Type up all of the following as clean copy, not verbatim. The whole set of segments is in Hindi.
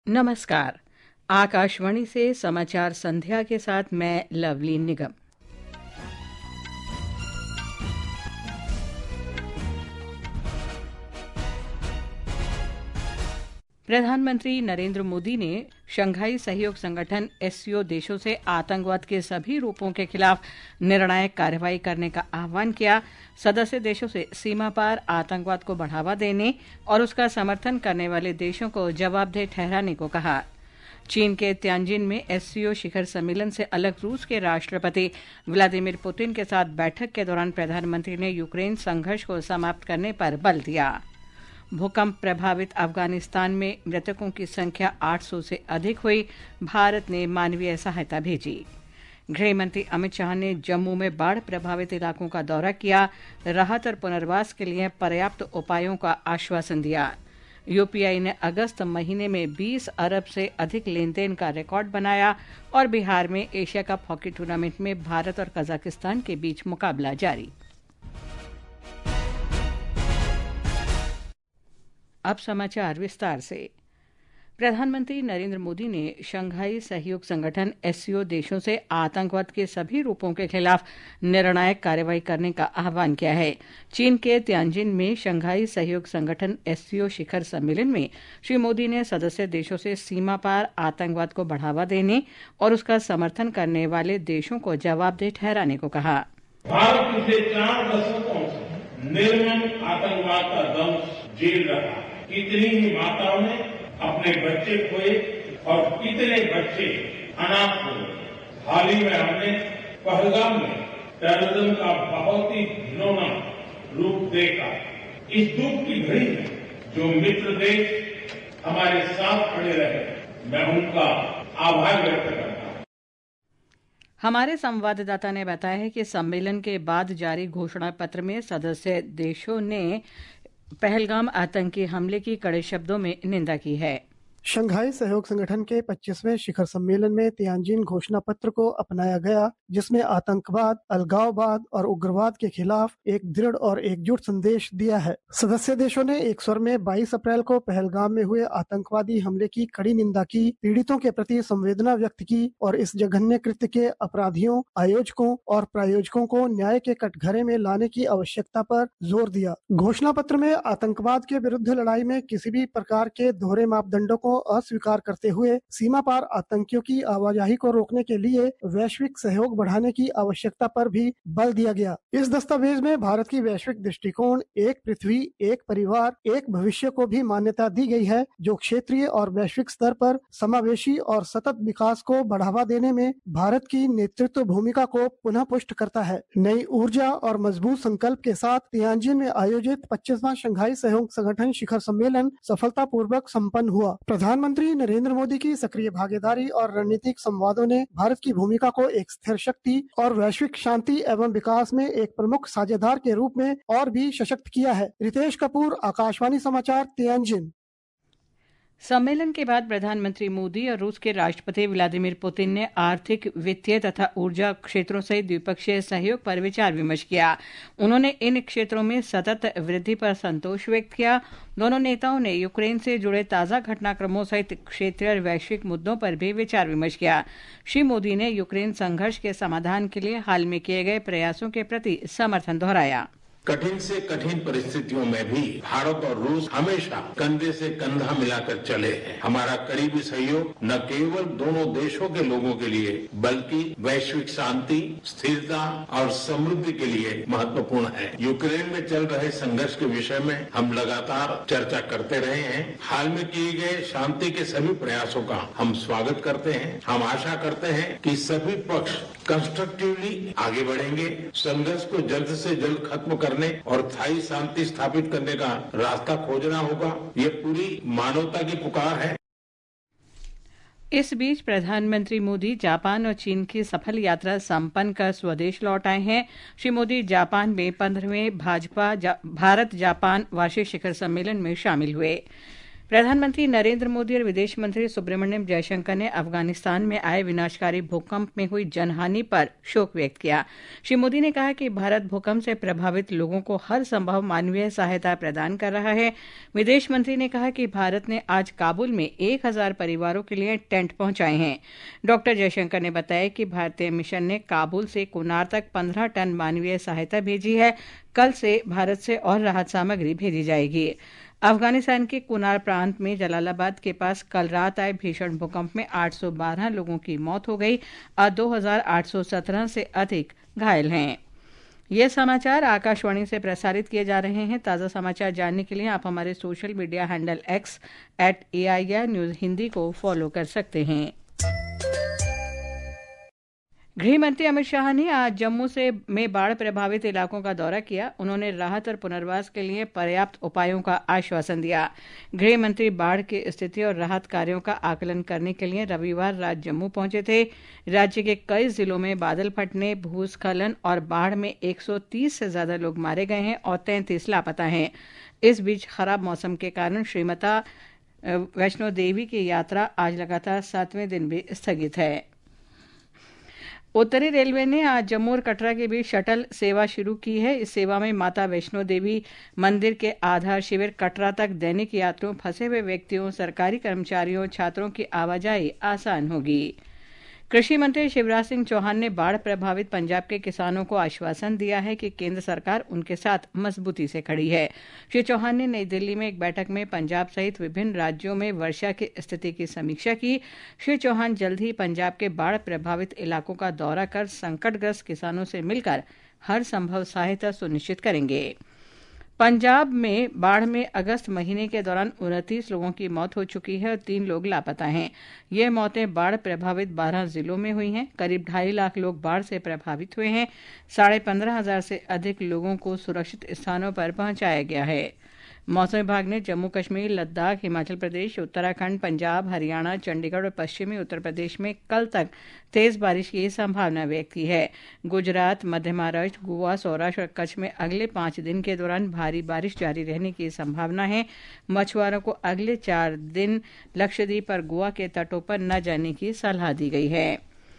नमस्कार। आकाशवाणी से समाचार संध्या के साथ मैं लवली निगम। प्रधानमंत्री नरेंद्र मोदी ने शंघाई सहयोग संगठन एससीओ देशों से आतंकवाद के सभी रूपों के खिलाफ निर्णायक कार्रवाई करने का आह्वान किया। सदस्य देशों से सीमा पार आतंकवाद को बढ़ावा देने और उसका समर्थन करने वाले देशों को जवाबदेह ठहराने को कहा। चीन के त्यांजिन में एससीओ शिखर सम्मेलन से अलग रूस के राष्ट्रपति व्लादिमीर पुतिन के साथ बैठक के दौरान प्रधानमंत्री ने यूक्रेन संघर्ष को समाप्त करने पर बल दिया। भूकंप प्रभावित अफगानिस्तान में मृतकों की संख्या 800 से अधिक हुई। भारत ने मानवीय सहायता भेजी। गृह मंत्री अमित शाह ने जम्मू में बाढ़ प्रभावित इलाकों का दौरा किया। राहत और पुनर्वास के लिए पर्याप्त उपायों का आश्वासन दिया। यूपीआई ने अगस्त महीने में 20 अरब से अधिक लेनदेन का रिकॉर्ड बनाया और बिहार में एशिया कप हॉकी टूर्नामेंट में भारत और कजाकिस्तान के बीच मुकाबला जारी। अब समाचार विस्तार से। प्रधानमंत्री नरेंद्र मोदी ने शंघाई सहयोग संगठन एससीओ देशों से आतंकवाद के सभी रूपों के खिलाफ निर्णायक कार्रवाई करने का आह्वान किया है। चीन के त्यांजिन में शंघाई सहयोग संगठन एससीओ शिखर सम्मेलन में श्री मोदी ने सदस्य देशों से सीमा पार आतंकवाद को बढ़ावा देने और उसका समर्थन करने वाले देशों को जवाबदेह ठहराने को कहा। भारत पिछले 4 दशकों से निर्मम आतंकवाद का दंश झेल रहा है। कितनी ही माताओं ने अपने बच्चे खोए और कितने बच्चे अनाथ हुए। हाल ही में हमने पहलगाम में टेररिज्म का बहुत ही घिनौना रूप देखा। इस दुख की घड़ी में जो मित्र देश हमारे साथ खड़े रहे, मैं उनका आभार व्यक्त करता हूं। हमारे संवाददाता ने बताया है कि सम्मेलन के बाद जारी घोषणा पत्र में सदस्य देशों ने पहलगाम आतंकी हमले की कड़े शब्दों में निंदा की है। शंघाई सहयोग संगठन के 25वें शिखर सम्मेलन में तियानजिन घोषणा पत्र को अपनाया गया, जिसमें आतंकवाद, अलगाववाद और उग्रवाद के खिलाफ एक दृढ़ और एकजुट संदेश दिया है। सदस्य देशों ने एक स्वर में 22 अप्रैल को पहलगाम में हुए आतंकवादी हमले की कड़ी निंदा की, पीड़ितों के प्रति संवेदना व्यक्त की और इस जघन्य कृत्य के अपराधियों, आयोजकों और प्रायोजकों को न्याय के कटघरे में लाने की आवश्यकता पर जोर दिया। घोषणा पत्र में आतंकवाद के विरुद्ध लड़ाई में किसी भी प्रकार के दोहरे मापदंडों को अस्वीकार करते हुए सीमा पार आतंकियों की आवाजाही को रोकने के लिए वैश्विक सहयोग बढ़ाने की आवश्यकता पर भी बल दिया गया। इस दस्तावेज में भारत की वैश्विक दृष्टिकोण, एक पृथ्वी, एक परिवार, एक भविष्य को भी मान्यता दी गई है, जो क्षेत्रीय और वैश्विक स्तर पर समावेशी और सतत विकास को बढ़ावा देने में भारत की नेतृत्व भूमिका को पुनः पुष्ट करता है। नई ऊर्जा और मजबूत संकल्प के साथ तियानजिन में आयोजित 25वां शंघाई सहयोग संगठन शिखर सम्मेलन सफलतापूर्वक संपन्न हुआ। प्रधानमंत्री नरेंद्र मोदी की सक्रिय भागीदारी और रणनीतिक संवादों ने भारत की भूमिका को एक स्थिर शक्ति और वैश्विक शांति एवं विकास में एक प्रमुख साझेदार के रूप में और भी सशक्त किया है। रितेश कपूर, आकाशवाणी समाचार, तियानजिन। सम्मेलन के बाद प्रधानमंत्री मोदी और रूस के राष्ट्रपति व्लादिमीर पुतिन ने आर्थिक, वित्तीय तथा ऊर्जा क्षेत्रों से द्विपक्षीय सहयोग पर विचार विमर्श किया। उन्होंने इन क्षेत्रों में सतत वृद्धि पर संतोष व्यक्त किया। दोनों नेताओं ने यूक्रेन से जुड़े ताज़ा घटनाक्रमों सहित क्षेत्रीय और वैश्विक मुद्दों पर भी विचार विमर्श किया। श्री मोदी ने यूक्रेन संघर्ष के समाधान के लिए हाल में किए गए प्रयासों के प्रति समर्थन दोहराया। कठिन से कठिन परिस्थितियों में भी भारत और रूस हमेशा कंधे से कंधा मिलाकर चले हैं। हमारा करीबी सहयोग न केवल दोनों देशों के लोगों के लिए बल्कि वैश्विक शांति, स्थिरता और समृद्धि के लिए महत्वपूर्ण है। यूक्रेन में चल रहे संघर्ष के विषय में हम लगातार चर्चा करते रहे हैं। हाल में किए गए शांति के सभी प्रयासों का हम स्वागत करते हैं। हम आशा करते हैं कि सभी पक्ष कंस्ट्रक्टिवली आगे बढ़ेंगे। संघर्ष को जल्द से जल्द खत्म करने और स्थायी शांति स्थापित करने का रास्ता खोजना होगा। ये पूरी मानवता की पुकार है। इस बीच प्रधानमंत्री मोदी जापान और चीन की सफल यात्रा संपन्न कर स्वदेश लौट आए हैं। श्री मोदी जापान में 15वें भारत जापान वार्षिक शिखर सम्मेलन में शामिल हुए। प्रधानमंत्री नरेंद्र मोदी और विदेश मंत्री सुब्रमण्यम जयशंकर ने अफगानिस्तान में आए विनाशकारी भूकंप में हुई जनहानि पर शोक व्यक्त किया। श्री मोदी ने कहा कि भारत भूकंप से प्रभावित लोगों को हर संभव मानवीय सहायता प्रदान कर रहा है। विदेश मंत्री ने कहा कि भारत ने आज काबुल में 1000 परिवारों के लिए टेंट पहुंचाए हैं। डॉक्टर जयशंकर ने बताया कि भारतीय मिशन ने काबुल से कुनार तक 15 टन मानवीय सहायता भेजी है। कल से भारत से और राहत सामग्री भेजी जाएगी। अफगानिस्तान के कुनार प्रांत में जलालाबाद के पास कल रात आए भीषण भूकंप में 812 लोगों की मौत हो गई और 2817 से अधिक घायल हैं। ये समाचार आकाशवाणी से प्रसारित किए जा रहे हैं। ताज़ा समाचार जानने के लिए आप हमारे social media handle X @AIR News Hindi को फॉलो कर सकते हैं। गृह मंत्री अमित शाह ने आज जम्मू में बाढ़ प्रभावित इलाकों का दौरा किया। उन्होंने राहत और पुनर्वास के लिए पर्याप्त उपायों का आश्वासन दिया। गृह मंत्री बाढ़ की स्थिति और राहत कार्यों का आकलन करने के लिए रविवार रात जम्मू पहुंचे थे। राज्य के कई जिलों में बादल फटने, भूस्खलन और बाढ़ में 130 से ज्यादा लोग मारे गए हैं और 33 लापता हैं। इस बीच खराब मौसम के कारण श्रीमाता वैष्णो देवी की यात्रा आज लगातार 7वें दिन भी स्थगित है। उत्तरी रेलवे ने आज जम्मू और कटरा के बीच शटल सेवा शुरू की है। इस सेवा में माता वैष्णो देवी मंदिर के आधार शिविर कटरा तक दैनिक यात्रियों, फंसे हुए व्यक्तियों, सरकारी कर्मचारियों, छात्रों की आवाजाही आसान होगी। कृषि मंत्री शिवराज सिंह चौहान ने बाढ़ प्रभावित पंजाब के किसानों को आश्वासन दिया है कि केंद्र सरकार उनके साथ मजबूती से खड़ी है। श्री चौहान ने नई दिल्ली में एक बैठक में पंजाब सहित विभिन्न राज्यों में वर्षा की स्थिति की समीक्षा की। श्री चौहान जल्द ही पंजाब के बाढ़ प्रभावित इलाकों का दौरा कर संकटग्रस्त किसानों से मिलकर हर संभव सहायता सुनिश्चित करेंगे। पंजाब में बाढ़ में अगस्त महीने के दौरान 29 लोगों की मौत हो चुकी है और 3 लोग लापता हैं। ये मौतें बाढ़ प्रभावित 12 जिलों में हुई हैं। करीब 2.5 लाख लोग बाढ़ से प्रभावित हुए हैं। 15,500 से अधिक लोगों को सुरक्षित स्थानों पर पहुंचाया गया है। मौसम विभाग ने जम्मू कश्मीर, लद्दाख, हिमाचल प्रदेश, उत्तराखंड, पंजाब, हरियाणा, चंडीगढ़ और पश्चिमी उत्तर प्रदेश में कल तक तेज बारिश की संभावना व्यक्त की है। गुजरात, मध्य महाराष्ट्र, गोवा, सौराष्ट्र और कच्छ में अगले 5 दिन के दौरान भारी बारिश जारी रहने की संभावना है। मछुआरों को अगले 4 दिन लक्षद्वीप और गोवा के तटों पर न जाने की सलाह दी गई है।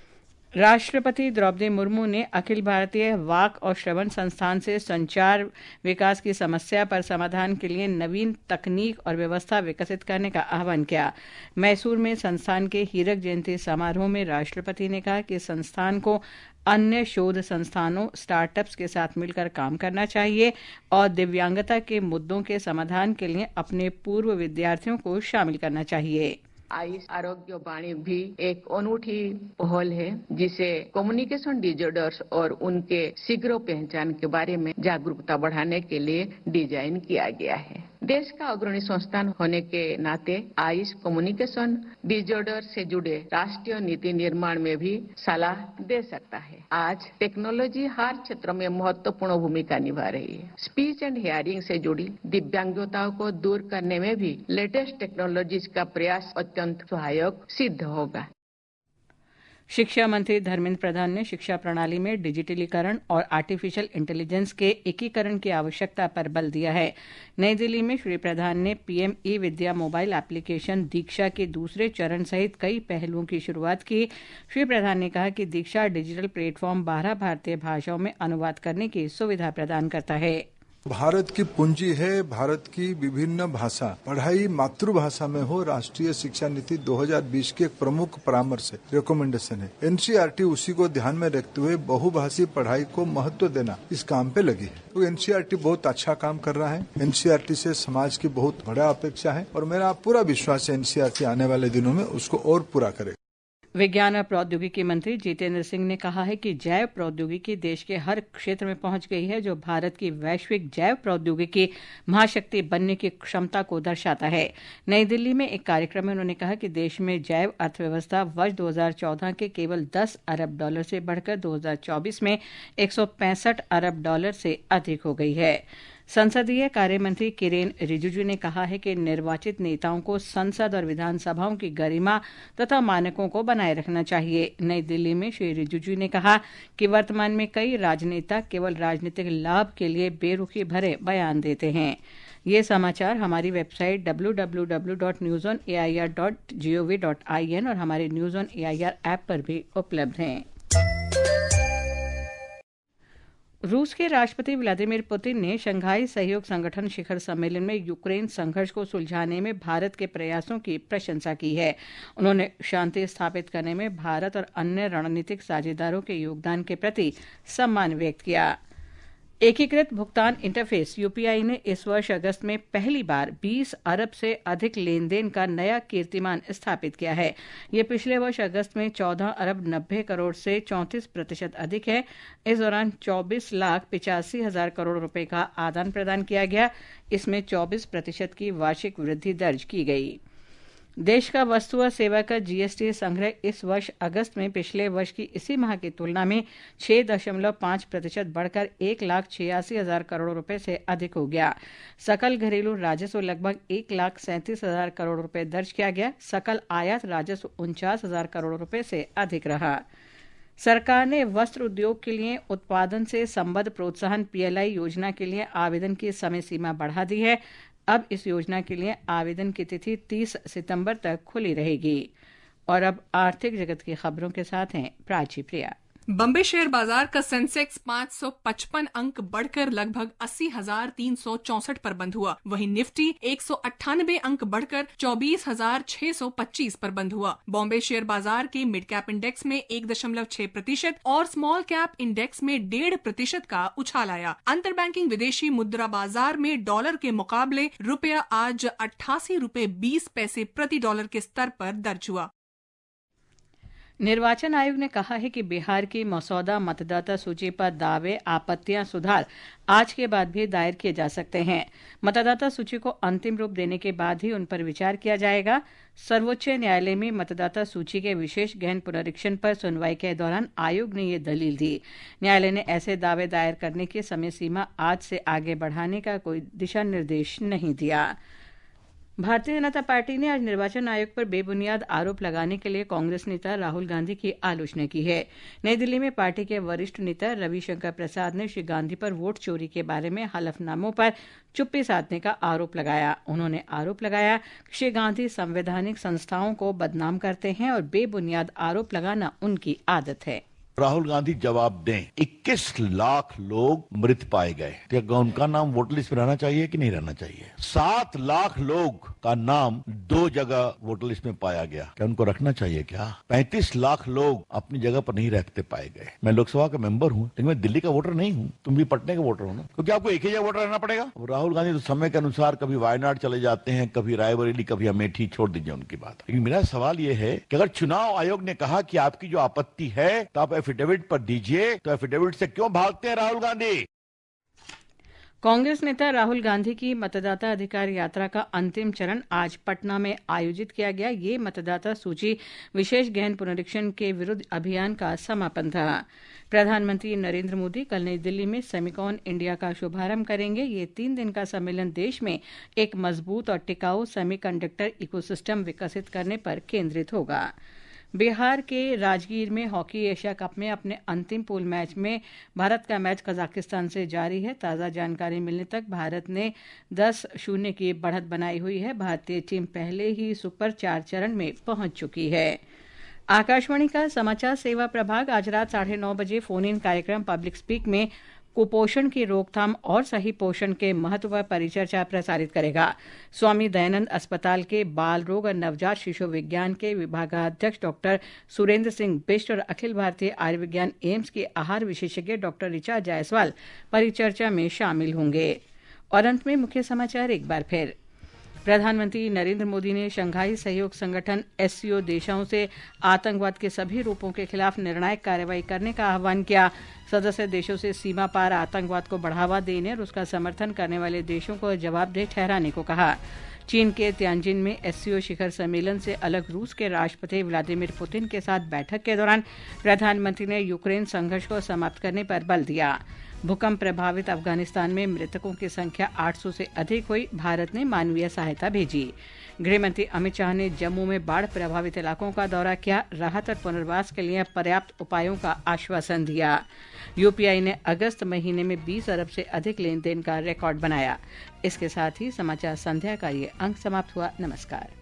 राष्ट्रपति द्रौपदी मुर्मू ने अखिल भारतीय वाक और श्रवण संस्थान से संचार विकास की समस्या पर समाधान के लिए नवीन तकनीक और व्यवस्था विकसित करने का आह्वान किया। मैसूर में संस्थान के हीरक जयंती समारोह में राष्ट्रपति ने कहा कि संस्थान को अन्य शोध संस्थानों, स्टार्टअप्स के साथ मिलकर काम करना चाहिए और दिव्यांगता के मुद्दों के समाधान के लिए अपने पूर्व विद्यार्थियों को शामिल करना चाहिए। आयुष आरोग्य वाणी भी एक अनूठी पहल है जिसे कम्युनिकेशन डिसऑर्डर्स और उनके शीघ्र पहचान के बारे में जागरूकता बढ़ाने के लिए डिजाइन किया गया है। देश का अग्रणी संस्थान होने के नाते आयुष कम्युनिकेशन डिसऑर्डर से जुड़े राष्ट्रीय नीति निर्माण में भी सलाह दे सकता है। आज टेक्नोलॉजी हर क्षेत्र में महत्वपूर्ण भूमिका निभा रही है। स्पीच एंड हियरिंग से जुड़ी दिव्यांगताओं को दूर करने में भी लेटेस्ट टेक्नोलॉजीज का प्रयास अत्यंत सहायक सिद्ध होगा। शिक्षा मंत्री धर्मेंद्र प्रधान ने शिक्षा प्रणाली में डिजिटलीकरण और आर्टिफिशियल इंटेलिजेंस के एकीकरण की आवश्यकता पर बल दिया है। नई दिल्ली में श्री प्रधान ने PM e Vidya mobile application Diksha के दूसरे चरण सहित कई पहलुओं की शुरुआत की। श्री प्रधान ने कहा कि दीक्षा डिजिटल प्लेटफॉर्म 12 भारतीय भाषाओं में अनुवाद करने की सुविधा प्रदान करता है। भारत की पूंजी है भारत की विभिन्न भाषा। पढ़ाई मातृभाषा में हो, राष्ट्रीय शिक्षा नीति 2020 की एक प्रमुख परामर्श है, रिकमेंडेशन है। एनसीईआरटी उसी को ध्यान में रखते हुए बहुभाषी पढ़ाई को महत्व देना इस काम पे लगी है। तो एनसीईआरटी बहुत अच्छा काम कर रहा है। एनसीईआरटी से समाज की बहुत बड़ा अपेक्षा है और मेरा पूरा विश्वास है एनसीईआरटी आने वाले दिनों में उसको और पूरा करेगा। विज्ञान और प्रौद्योगिकी मंत्री जितेंद्र सिंह ने कहा है कि जैव प्रौद्योगिकी देश के हर क्षेत्र में पहुंच गई है, जो भारत की वैश्विक जैव प्रौद्योगिकी महाशक्ति बनने की क्षमता को दर्शाता है। नई दिल्ली में एक कार्यक्रम में उन्होंने कहा कि देश में जैव अर्थव्यवस्था वर्ष 2014 के केवल $10 अरब से बढ़कर 2024 में $165 अरब से अधिक हो गई है। संसदीय कार्य मंत्री किरेन रिजिजू ने कहा है कि निर्वाचित नेताओं को संसद और विधानसभाओं की गरिमा तथा मानकों को बनाए रखना चाहिए। नई दिल्ली में श्री रिजिजू ने कहा कि वर्तमान में कई राजनेता केवल राजनीतिक लाभ के लिए बेरुखी भरे बयान देते हैं। ये समाचार हमारी वेबसाइट www.newsonair.gov.in और हमारे न्यूज ऑन एआईआर ऐप पर भी उपलब्ध हैं। रूस के राष्ट्रपति व्लादिमीर पुतिन ने शंघाई सहयोग संगठन शिखर सम्मेलन में यूक्रेन संघर्ष को सुलझाने में भारत के प्रयासों की प्रशंसा की है। उन्होंने शांति स्थापित करने में भारत और अन्य रणनीतिक साझेदारों के योगदान के प्रति सम्मान व्यक्त किया। एकीकृत भुगतान इंटरफेस यूपीआई ने इस वर्ष अगस्त में पहली बार 20 अरब से अधिक लेन देन का नया कीर्तिमान स्थापित किया है। यह पिछले वर्ष अगस्त में 14 अरब 90 करोड़ से 34% अधिक है। इस दौरान 24,85,000 करोड़ रुपए का आदान प्रदान किया गया। इसमें 24% की वार्षिक वृद्धि दर्ज की गई। देश का वस्तु और सेवा कर जीएसटी संग्रह इस वर्ष अगस्त में पिछले वर्ष की इसी माह की तुलना में 6.5% बढ़कर 1,86,000 करोड़ रुपए से अधिक हो गया। सकल घरेलू राजस्व लगभग 1,37,000 करोड़ रुपए दर्ज किया गया। सकल आयात राजस्व 49,000 करोड़ रुपए से अधिक रहा। सरकार ने वस्त्र उद्योग के लिए उत्पादन से संबद्ध प्रोत्साहन पीएलआई योजना के लिए आवेदन की समय सीमा बढ़ा दी है। अब इस योजना के लिए आवेदन की तिथि 30 सितंबर तक खुली रहेगी। और अब आर्थिक जगत की खबरों के साथ हैं प्राची प्रिया। बॉम्बे शेयर बाजार का सेंसेक्स 555 अंक बढ़कर लगभग 80,364 पर बंद हुआ। वहीं निफ्टी 198 अंक बढ़कर 24,625 पर बंद हुआ। बॉम्बे शेयर बाजार के मिड कैप इंडेक्स में 1.6% और स्मॉल कैप इंडेक्स में 1.5% का उछाल आया। अंतर बैंकिंग विदेशी मुद्रा बाजार में डॉलर के मुकाबले रुपया आज 88 रुपए 20 पैसे प्रति डॉलर के स्तर पर दर्ज हुआ। निर्वाचन आयोग ने कहा है कि बिहार की मसौदा मतदाता सूची पर दावे, आपत्तियां, सुधार आज के बाद भी दायर किए जा सकते हैं। मतदाता सूची को अंतिम रूप देने के बाद ही उन पर विचार किया जाएगा। सर्वोच्च न्यायालय में मतदाता सूची के विशेष गहन पुनरीक्षण पर सुनवाई के दौरान आयोग ने ये दलील दी। न्यायालय ने ऐसे दावे दायर करने की समय सीमा आज से आगे बढ़ाने का कोई दिशा निर्देश नहीं दिया। भारतीय जनता पार्टी ने आज निर्वाचन आयोग पर बेबुनियाद आरोप लगाने के लिए कांग्रेस नेता राहुल गांधी की आलोचना की है। नई दिल्ली में पार्टी के वरिष्ठ नेता रविशंकर प्रसाद ने श्री गांधी पर वोट चोरी के बारे में हलफनामों पर चुप्पी साधने का आरोप लगाया। उन्होंने आरोप लगाया कि श्री गांधी संवैधानिक संस्थाओं को बदनाम करते हैं और बेबुनियाद आरोप लगाना उनकी आदत है। राहुल गांधी जवाब दें। 21 लाख लोग मृत पाए गए, क्या उनका नाम वोटर लिस्ट में रहना चाहिए कि नहीं रहना चाहिए? 7 लाख लोग का नाम 2 जगह वोटर लिस्ट में पाया गया, क्या उनको रखना चाहिए? क्या 35 लाख लोग अपनी जगह पर नहीं रहते पाए गए। मैं लोकसभा का मेंबर हूं, लेकिन मैं दिल्ली का वोटर नहीं हूं। तुम भी पटने का वोटर हो ना, क्योंकि आपको एक ही जगह वोटर रहना पड़ेगा। राहुल गांधी तो समय के अनुसार कभी वायनाड चले जाते हैं, कभी रायबरेली, कभी अमेठी। छोड़ दीजिए उनकी बात। लेकिन मेरा सवाल यह है कि अगर चुनाव आयोग ने कहा कि आपकी जो आपत्ति है तो आप एफिडेविट पर दीजिए, तो एफिडेविट से क्यों भागते हैं राहुल गांधी? कांग्रेस नेता राहुल गांधी की मतदाता अधिकार यात्रा का अंतिम चरण आज पटना में आयोजित किया गया। ये मतदाता सूची विशेष गहन पुनरीक्षण के विरुद्ध अभियान का समापन था। प्रधानमंत्री नरेंद्र मोदी कल नई दिल्ली में सेमिकॉन इंडिया का शुभारंभ करेंगे। ये 3 दिन का सम्मेलन देश में एक मजबूत और टिकाऊ सेमीकंडक्टर इकोसिस्टम विकसित करने पर केंद्रित होगा। बिहार के राजगीर में हॉकी एशिया कप में अपने अंतिम पूल मैच में भारत का मैच कजाकिस्तान से जारी है। ताज़ा जानकारी मिलने तक भारत ने 10-0 की बढ़त बनाई हुई है। भारतीय टीम पहले ही सुपर 4 चरण में पहुंच चुकी है। आकाशवाणी का समाचार सेवा प्रभाग आज रात 9:30 बजे फोन इन कार्यक्रम पब्लिक स्पीक में कुपोषण की रोकथाम और सही पोषण के महत्व पर परिचर्चा प्रसारित करेगा। स्वामी दयानंद अस्पताल के बाल रोग और नवजात शिशु विज्ञान के विभागाध्यक्ष डॉक्टर सुरेंद्र सिंह बिष्ट और अखिल भारतीय आयुर्विज्ञान एम्स के आहार विशेषज्ञ डॉक्टर ऋचा जायसवाल परिचर्चा में शामिल होंगे। और अंत में मुख्य समाचार एक बार फिर। प्रधानमंत्री नरेंद्र मोदी ने शंघाई सहयोग संगठन एससीओ देशों से आतंकवाद के सभी रूपों के खिलाफ निर्णायक कार्रवाई करने का आह्वान किया। सदस्य देशों से सीमा पार आतंकवाद को बढ़ावा देने और उसका समर्थन करने वाले देशों को जवाबदेह ठहराने को कहा। चीन के तियानजिन में एससीओ शिखर सम्मेलन से अलग रूस के राष्ट्रपति व्लादिमीर पुतिन के साथ बैठक के दौरान प्रधानमंत्री ने यूक्रेन संघर्ष को समाप्त करने पर बल दिया। भूकंप प्रभावित अफगानिस्तान में मृतकों की संख्या 800 से अधिक हुई। भारत ने मानवीय सहायता भेजी। गृहमंत्री अमित शाह ने जम्मू में बाढ़ प्रभावित इलाकों का दौरा किया। राहत और पुनर्वास के लिए पर्याप्त उपायों का आश्वासन दिया। यूपीआई ने अगस्त महीने में 20 अरब से अधिक लेन देन का रिकॉर्ड बनाया। इसके साथ ही समाचार संध्या का ये अंक समाप्त हुआ। नमस्कार।